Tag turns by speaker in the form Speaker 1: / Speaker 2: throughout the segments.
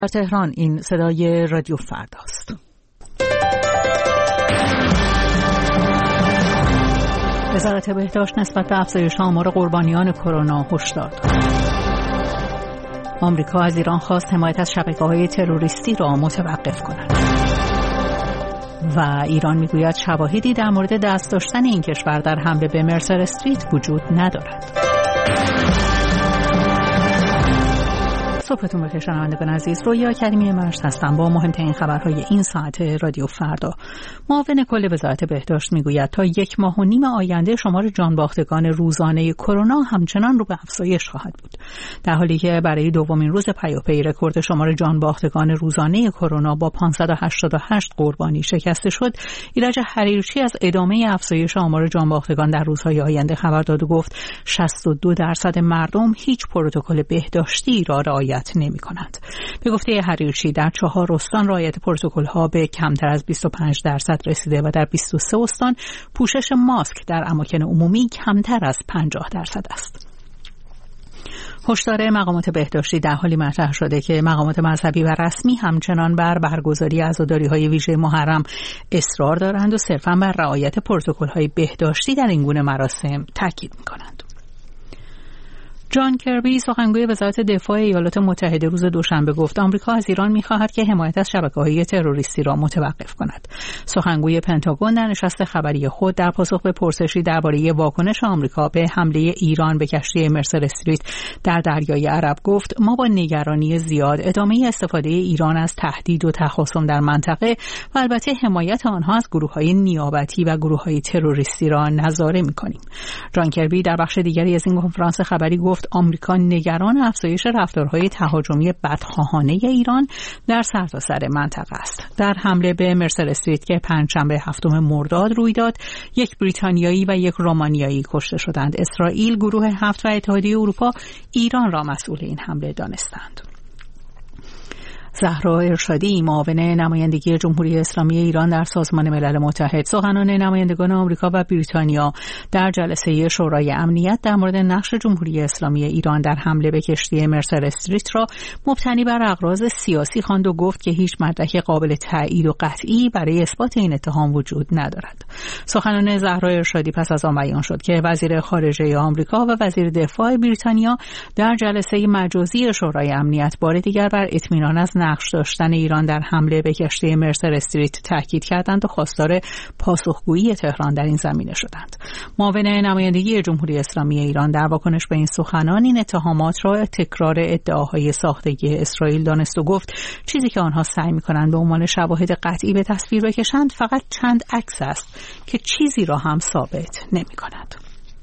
Speaker 1: در تهران این صدای رادیو فرداست. وزارت بهداشت نسبت به افزایش آمار قربانیان کرونا هشدار داد. آمریکا از ایران خواست حمایت از شبکه‌های تروریستی را متوقف کند. و ایران میگوید شواهدی در مورد دست داشتن این کشور در حمله به مرسر استریت وجود ندارد. صبحتون بخیر شنوندگان عزیز، رویا کریمی مرشد هستم با مهمترین خبرهای این ساعت رادیو فردا. معاون کل وزارت بهداشت میگوید تا 1.5 ماه آینده شمار جانباختگان روزانه کرونا همچنان رو به افزایش خواهد بود. در حالی که برای دومین روز پیاپی رکورد شمار جانباختگان روزانه کرونا با 588 قربانی شکسته شد، ایرج حریرچی از ادامه افزایش آمار جانباختگان در روزهای آینده خبر داد و گفت 62% مردم هیچ پروتکل بهداشتی را رعایت نمی‌کنند. به گفته حریرچی در 4 استان رعایت پروتکل‌ها به کمتر از 25% رسیده و در 23 استان پوشش ماسک در اماکن عمومی کمتر از 50% است. هشدار مقامات بهداشتی در حالی مطرح شده که مقامات مذهبی و رسمی همچنان بر برگزاری عزاداری‌های ویژه محرم اصرار دارند و صرفاً بر رعایت پروتکل‌های بهداشتی در این گونه مراسم تاکید می‌کنند. جان کربی سخنگوی وزارت دفاع ایالات متحده روز دوشنبه گفت آمریکا از ایران می‌خواهد که حمایت از شبکه‌های تروریستی را متوقف کند. سخنگوی پنتاگون در نشست خبری خود در پاسخ به پرسشی درباره واکنش آمریکا به حمله ایران به کشتی مرسر استریت در دریای عرب گفت ما با نگرانی زیاد ادامه استفاده ایران از تهدید و تخاصم در منطقه و البته حمایت آنها از گروه‌های نیابتی و گروه‌های تروریستی را نظاره می‌کنیم. جان کربی در بخش دیگری از این کنفرانس خبری گفت آمریکا نگران افزایش رفتارهای تهاجمی بدخواهانه ایران در سرتاسر منطقه است. در حمله به مرسر استریت که پنجشنبه 7 مرداد روی داد، 1 بریتانیایی و 1 رومانیایی کشته شدند. اسرائیل، گروه 7 و اتحادیه اروپا ایران را مسئول این حمله دانستند. زهرا ارشادی معاون نمایندگی جمهوری اسلامی ایران در سازمان ملل متحد سخنان نمایندگان آمریکا و بریتانیا در جلسه شورای امنیت در مورد نقش جمهوری اسلامی ایران در حمله به کشتی مرسر استریت را مبتنی بر اغراض سیاسی خواند و گفت که هیچ مدرک قابل تایید و قطعی برای اثبات این اتهام وجود ندارد. سخنان زهرا ارشادی پس از آن بیان شد که وزیر خارجه آمریکا و وزیر دفاع بریتانیا در جلسه مجازی شورای امنیت بار دیگر بر اطمینان از نقش داشتن ایران در حمله به کشتی مرسر استریت تاکید کردند و خواستار پاسخگویی تهران در این زمینه شدند. معاون نمایندگی جمهوری اسلامی ایران در واکنش به این سخنان این اتهامات را تکرار ادعاهای ساختگی اسرائیل دانست و گفت چیزی که آنها سعی می‌کنند به عنوان شواهد قطعی به تصویر بکشند فقط چند عکس است که چیزی را هم ثابت نمی‌کند.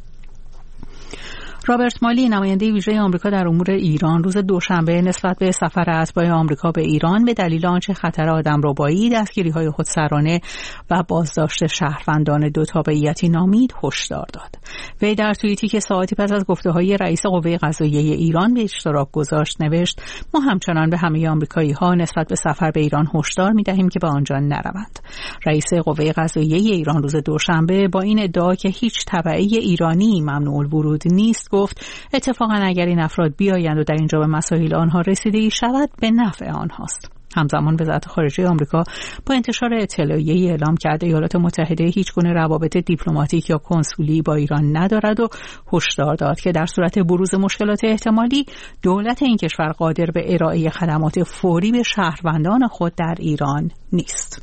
Speaker 1: رابرت مالی نماینده ویژه آمریکا در امور ایران روز دوشنبه نسبت به سفر اتباع آمریکا به ایران به دلیل آنچه خطر آدمربایی، دستگیری‌های خودسرانه و بازداشت شهروندان 2 تابعیتی نامید هشدار داد. وی در توییتی که ساعتی پس از گفته‌های رئیس قوه قضاییه ایران به اشتراک گذاشت نوشت ما همچنان به همه آمریکایی‌ها نسبت به سفر به ایران هشدار می‌دهیم که به آنجا نروند. رئیس قوه قضاییه ایران روز دوشنبه با این ادعا که هیچ تبعی ایرانی ممنوع الورود نیست گفت اتفاقا اگر این افراد بیایند و در اینجا به مسائل آنها رسیدگی شود به نفع آنهاست. همزمان وزارت خارجه آمریکا با انتشار اطلاعیه‌ای اعلام کرده ایالات متحده هیچ گونه روابط دیپلماتیک یا کنسولی با ایران ندارد و هشدار داد که در صورت بروز مشکلات احتمالی دولت این کشور قادر به ارائه خدمات فوری به شهروندان خود در ایران نیست.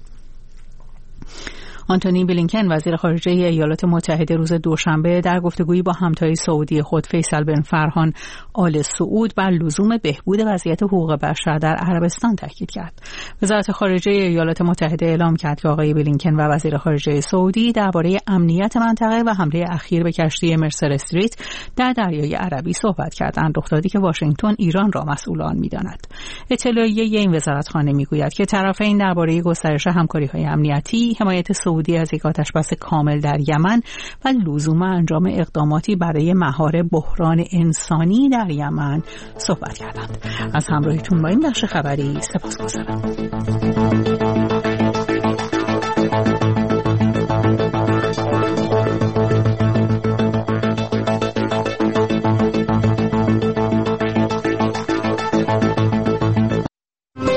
Speaker 1: آنتونی بلینکن وزیر خارجه ایالات متحده روز دوشنبه در گفتگویی با همتای سعودی خود فیصل بن فرحان آل سعود بر لزوم بهبود وضعیت حقوق بشر در عربستان تاکید کرد. وزارت خارجه ایالات متحده اعلام کرد که آقای بلینکن و وزیر خارجه سعودی درباره امنیت منطقه و حمله اخیر به کشتی مرسر استریت در دریای عربی صحبت کردند، رخدادی که واشنگتن ایران را مسئول آن می‌داند. اطلاعیه این وزارتخانه می‌گوید که طرفین درباره گسترش همکاری‌های امنیتی، حمایت سعودی از یک آتشبس کامل در یمن و لزوم انجام اقداماتی برای مهار بحران انسانی در یمن صحبت کردند. از همراهیتون با این بخش خبری سپاسگزارم.